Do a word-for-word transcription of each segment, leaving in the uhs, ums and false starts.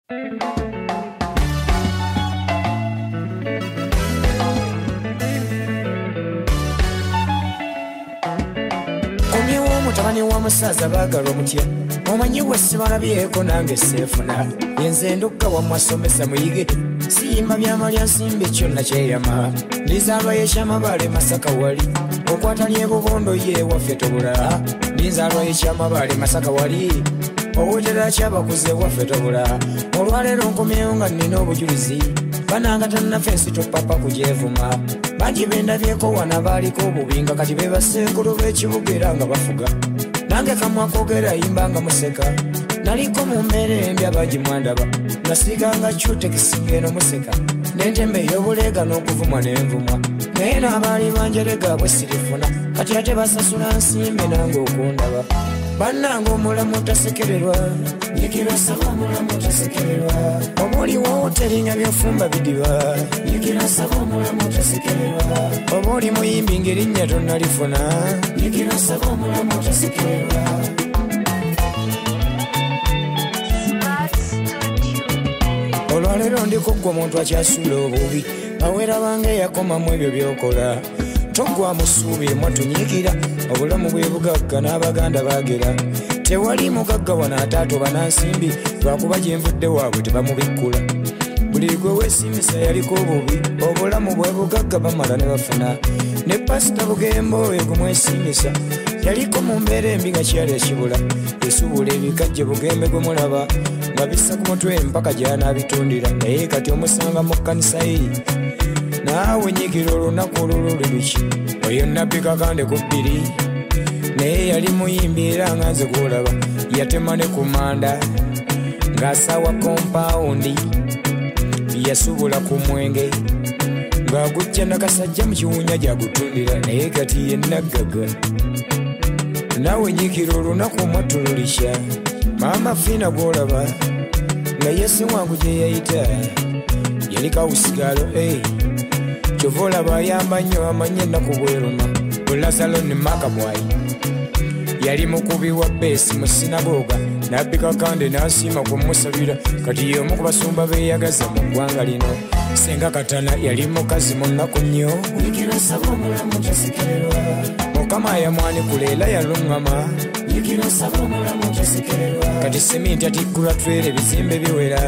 Mutabani wa musaza baagala omutya omanyi gwe sibalabyeko nange seefuna yenze ndokka wamasomesa muyige siyimba byamalya nsimbi kyonna kyeyama ndizaalwa yekyamabaale Masaka wali okwata lyebubondo ye waffe tobula ndizaalwa yekyamabaale Masaka wali owetera kyabakuze waffe tobula olwaleero nkomyeyo nga nnina obujulizi bananga tannaffe ensi topapa kugyevuma bangi bendabyeko wana baaliko obubinga kati be basekulu b'ekibuga era nga bafuga nange kamwa koogera yimba nga museka naliko mu mbeera embi abangi mwandaba nasiganga kyutekisi eno museka n'entembe ey'obuleega n'okuvumwa n'envumwa naye n'abaali banjerega bwe sirifuna kati ate basasula nsimbi nange okundaba bannanga omulamu tasekererwa nyikira saba omulamu tasekererwa oba oliwo oteringa byofumba bidiba nyikira saba omulamu tasekererwa oba oli muyimbi ng'erinnya tonnalifuna nyikira saba omulamu tasekererwa olwaleero ndiko gwe omuntu akyasula obubi awera bange yakomamu ebyo byokola togwa musuubi mwatunyiikira obulamu bwe bugagga n'abaganda baagera tewali mugagga wana ataato banansimbi lwakuba gyenvudde waabwe tebamubikkula buli gwe weesimisa yaliko obubi obulamu bwe bugagga bamala ne bafuna ne pasita bugembo oyo gumwesimisa yaliko mu mbeera embi nga kyali ekibula esubula ebikajje bugembe gwe mulaba nga bissa ku mutwe mpaka gy'anaabitundira naye kati omusanga mu kkanisa ye naawe nyikira olunaku olululi luki oyo nabbi kakande ku bbiri naye yali muyimbi era nga nze gwolaba yatema ne ku manda ng'asawa kompawundi yasubula ku mwenge ng'agujja nakasajja mu kiwunya gy'agutundira naye kati yennaggaga naawe nyikira olunaku mwatululisha maama fiina gwolaba nga yesiwangu gye yayita yali kawusigalo e kyova olaba ayamba nnyo amanye ennaku bweruna bulazaloni makabwayi yali mukubi wa beesi mu sinagoga nabbi kakande n'asiima kumusabira kati y'omu ku basumba beeyagaza mu ggwanga lino senga katana yali mukazi mu nnaku nnyo mukama yamwanikula era yaluŋŋama kati seminti atiggulwa twere ebizimbe biwera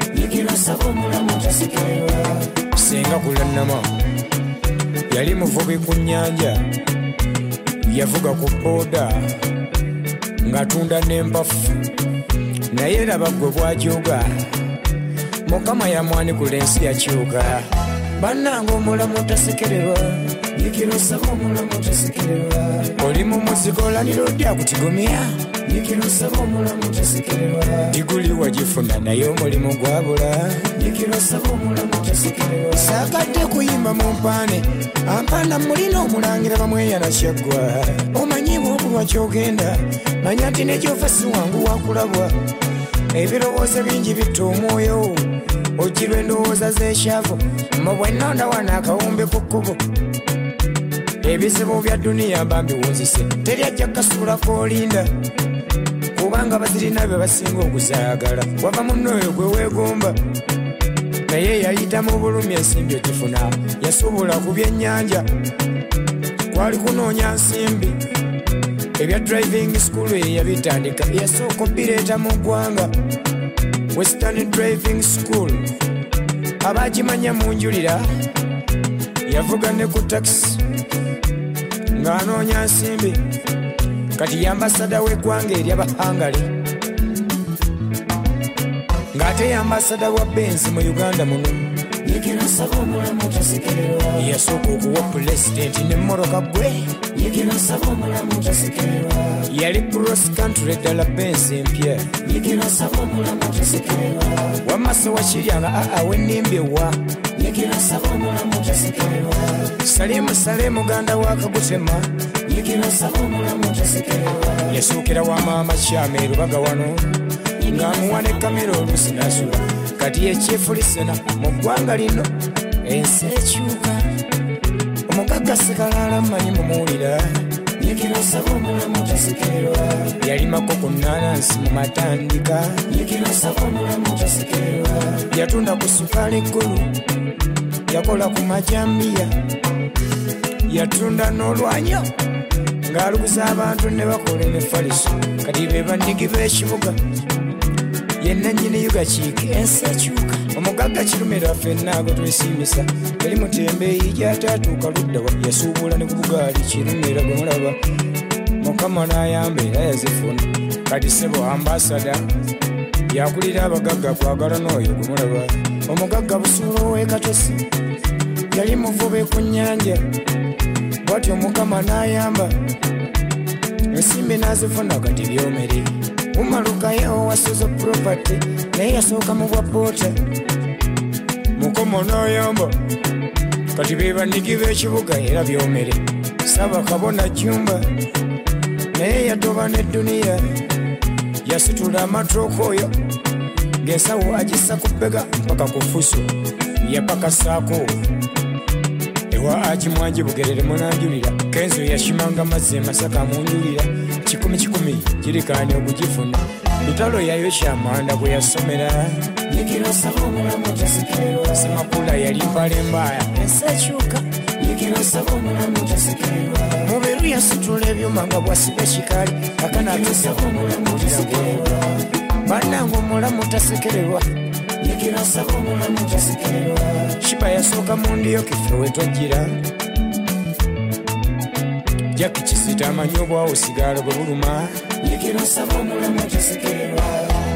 senga kulannama yali muvubi ku nnyanja yavuga ku booda ng'atunda n'empafu naye laba gwe bw'ajoga mukama yamwanikula ensi yakyuka bannanga omulamu tasekererwa nyikira osaba omulamu tasekererwa oli mu muzigo olanira oddi akutigomya nyikira osaba omulamu tasekererwa diguli wagifuna naye omulimu gwabula nyikira osaba omulamu tasekererwa saakadde kuyimba mu mpaane ampaana mulina omulangira bamweyana kyaggwa omanyi bw'okulwa kyogenda manya nti nekyofa si wangu wakulabwa ebirowoozo bingi bitta omwoyo ogirwa endowooza z'ekyavu mubwenonda wana akawumbi ku kkubo ebizibu bya duniya bambiwunzise teri ajja kasuulako olinda kubanga bazirina bye basinga okuzaagala wava munnoyo gwe weegomba naye yayita mu bulumi ensimbi ogifuna yasuubula ku byennyanja kwali kunoonya nsimbi ebya driving school ye yabitandika yasooka bireeta mu ggwanga Western Driving School abagimanya mu njulira yavuga ne ku taxi ng'anoonya nsimbi kati yambasada w'eggwanga ery'abahangale ng'ate yambasada wa Benz mu Uganda muno nyikira saba omulamu tasekererwa yasooka okuwa pulezidenti n'emmoroka gwe nyikira saba omulamu tasekererwa yali cross country ddala Benz empya nyikira saba omulamu tasekererwa wamaaso wakiryanga aa wennimbewa nyikira saba omulamu tasekererwa salimu sale muganda wa Kagutema nyikira saba omulamu tasekererwa yasuukira wa maama kyama erubaga wano ng'amuwa ne kamera oluusi n'asula kati ekyefulisena mu ggwanga lino ensi ekyuka omugagga Sekalala mmanyi mumuwulira nyikira saba omulamu tasekererwa yalimako ku nnanansi mu matandika nyikira saba omulamu tasekererwa yatunda ku sukaali eggulu, yakola ku majambiya, yatunda n'olwanyo ng'aluguza abantu ne bakola emifaliso. Kati be bannigi b'ekibuga yenna nnyini yugakiike ensi ekyuka. Omugagga Kirumira ffenna ago twesimisa, yali mutembeeyi gy'ataatuuka ludda wa, yasuubula ne ku bugaali Kirumira gwe mulaba. Mukama n'ayamba era yazifuna. Kati ssebo ambasada yakulira abagagga kwagala n'oyo gwe mulaba. Omugagga Busuulu w'e Katosi yali muvube ku nnyanja, bw'atyo Mukama n'ayamba ensimbi n'azifuna kati byomere. Umalukayo wasuzo property naye yasooka mu bwa boota. Mukama n'ayamba kati be bannigi b'ekibuga era byomere. Ssaabakabona Jumba naye yatoba n'edduniya, yasitula amatooka oyo ng'ensawo agissa ku bbega mpaka ku fuso, yapakasaako ewa Akimwanji Bugerere munanjulira. Kenzo yashimanga mazzi Masaka munjulira. Kikumi kikumi girikaani okugifuna. Lutalo yayo kyamanda bwe yasomera. Yekiro sabo mulamu tasekererwa. Semakula yali mpale mbaaya ensi ekyuka. Yekiro sabo mulamu tasekererwa. Muberu yasitula ebyuma nga bwasiba ekikaali. Akana tusabo mulamu tasekererwa. Bannange omulamu tasekererwa. Yekiro sabo mulamu tasekererwa. Shiba yasooka mu ndiyo kife we twajjira. Jackie Kisita amanyi obwawo sigalo bwe buluma. Yekiro sabo mulamu tasekererwa.